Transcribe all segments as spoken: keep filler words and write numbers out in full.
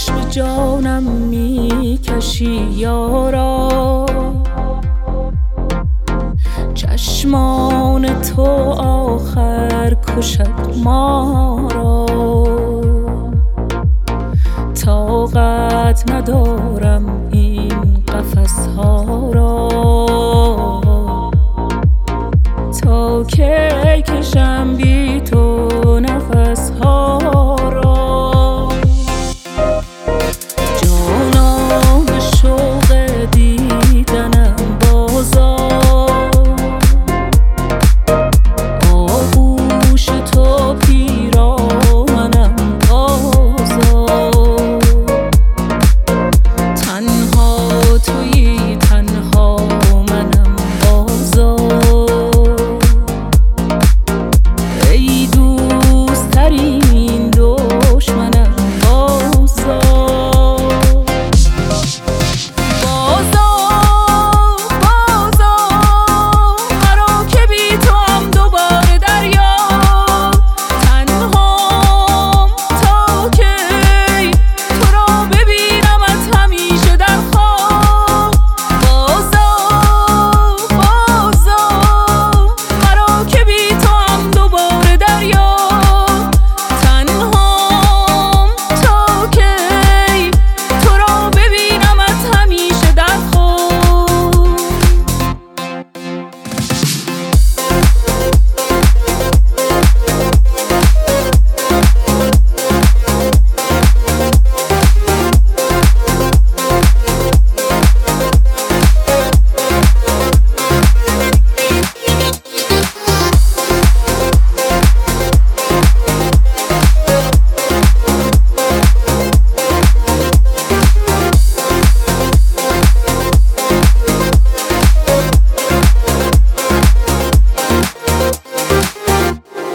چشم جانم میکشی یارا، چشمان تو آخر کشد ما را. طاقت ندارم این قفس ها را، تا کی کشم بی تو نفس ها را. جانان شوق دیدنم بازار، آغوش تو پیرامنم بازار. تنها تویی تنها منم بازار، ای دوست ترین دشمنم بازار.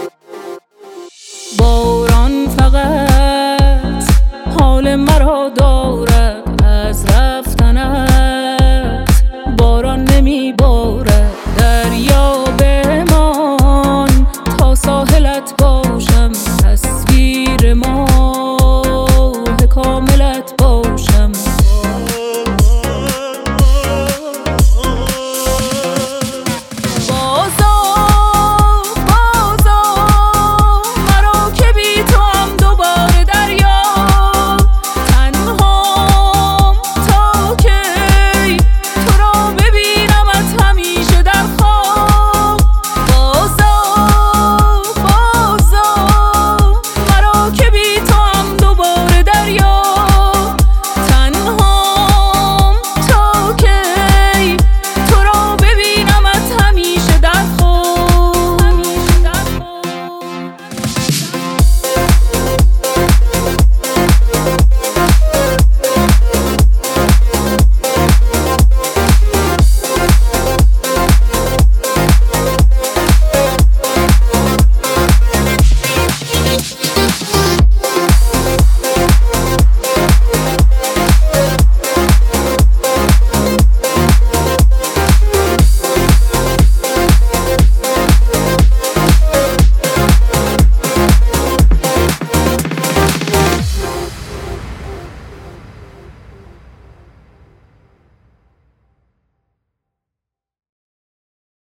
باران فقط حال مرا داد،